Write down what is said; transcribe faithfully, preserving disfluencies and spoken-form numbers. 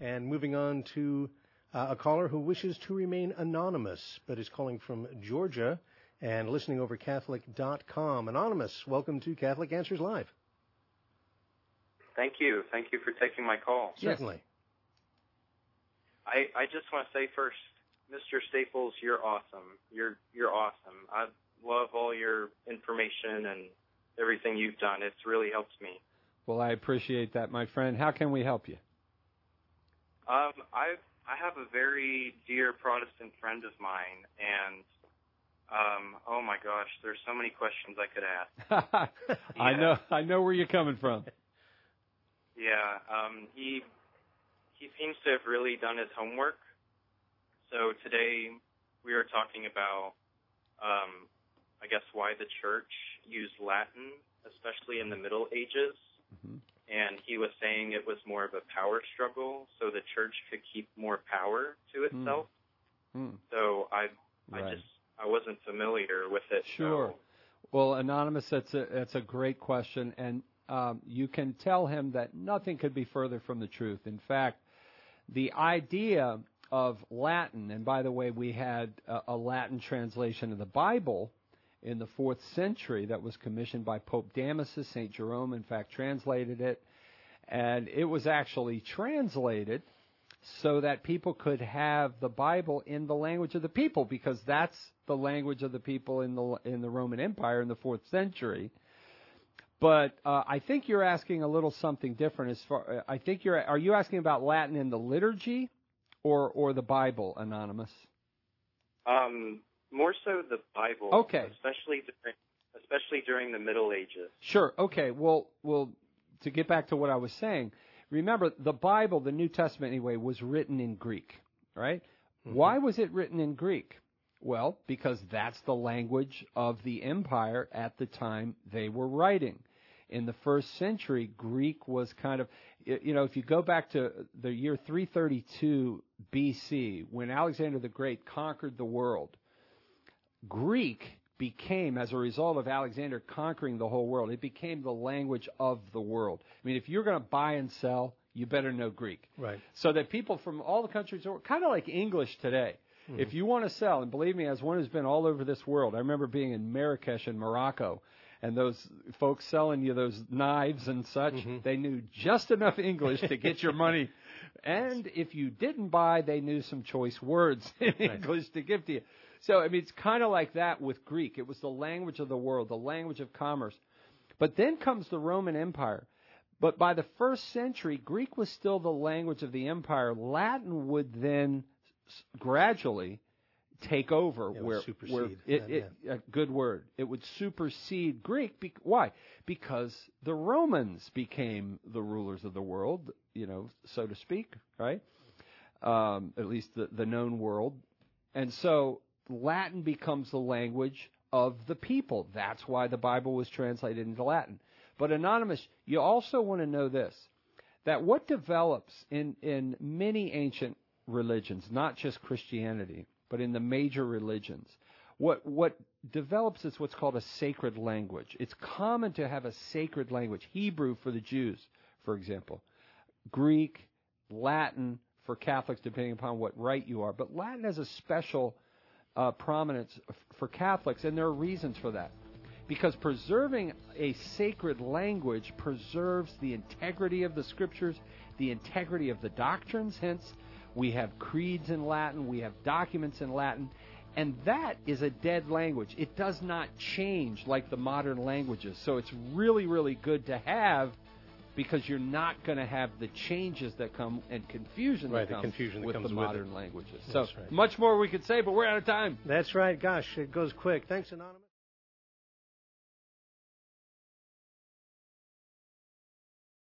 And moving on to uh, a caller who wishes to remain anonymous, but is calling from Georgia and listening over Catholic dot com. Anonymous, welcome to Catholic Answers Live. Thank you. Thank you for taking my call. Certainly. I, I just want to say first, Mister Staples, you're awesome. You're you're awesome. I love all your information and everything you've done. It's really helped me. Well, I appreciate that, my friend. How can we help you? Um, I I have a very dear Protestant friend of mine, and um, oh my gosh, there's so many questions I could ask. I Yeah. know I know where you're coming from. Yeah, um, he he seems to have really done his homework. So today we were talking about, um, I guess, why the church used Latin, especially in the Middle Ages. Mm-hmm. And he was saying it was more of a power struggle, so the church could keep more power to itself. Mm. So I, Right. I just, I wasn't familiar with it. Sure. So. Well, Anonymous, that's a, that's a great question, and um, you can tell him that nothing could be further from the truth. In fact, the idea of Latin, and by the way, we had a, a Latin translation of the Bible in the fourth century that was commissioned by Pope Damasus. Saint Jerome, in fact, translated it, and it was actually translated so that people could have the Bible in the language of the people, because that's the language of the people in the in the Roman Empire in the fourth century. But uh, I think you're asking a little something different. As far, I think you're are you asking about Latin in the liturgy, or or the Bible, Anonymous? Um, more so the Bible. Okay. Especially during, especially during the Middle Ages. Sure. Okay. Well, well, to get back to what I was saying, remember the Bible, the New Testament anyway, was written in Greek, right? Mm-hmm. Why was it written in Greek? Well, because that's the language of the empire at the time they were writing. In the first century, Greek was kind of, you know, if you go back to the year three thirty-two B C, when Alexander the Great conquered the world, Greek became, as a result of Alexander conquering the whole world, it became the language of the world. I mean, if you're going to buy and sell, you better know Greek. Right. So that people from all the countries, kind of like English today, mm-hmm. if you want to sell, and believe me, as one who's been all over this world, I remember being in Marrakesh in Morocco, and those folks selling you those knives and such, mm-hmm. they knew just enough English to get your money. And if you didn't buy, they knew some choice words in right. English to give to you. So, I mean, it's kind of like that with Greek. It was the language of the world, the language of commerce. But then comes the Roman Empire. But by the first century, Greek was still the language of the empire. Latin would then gradually take over. It where, would supersede. where it, yeah. it, a good word. It would supersede Greek. Be, why? Because the Romans became the rulers of the world, you know, so to speak, right? Um, at least the, the known world. And so Latin becomes the language of the people. That's why the Bible was translated into Latin. But Anonymous, you also want to know this, that what develops in, in many ancient religions, not just Christianity, but in the major religions, what what develops is what's called a sacred language. It's common to have a sacred language. Hebrew for the Jews, for example. Greek, Latin for Catholics, depending upon what rite you are. But Latin has a special uh, prominence for Catholics, and there are reasons for that. Because preserving a sacred language preserves the integrity of the Scriptures, the integrity of the doctrines. Hence, we have creeds in Latin, we have documents in Latin, and that is a dead language. It does not change like the modern languages. So it's really, really good to have, because you're not going to have the changes that come and confusion right, that comes the confusion that with comes the with modern it. languages. That's So right. much more we could say, but we're out of time. That's right. Gosh, it goes quick. Thanks, Anonymous.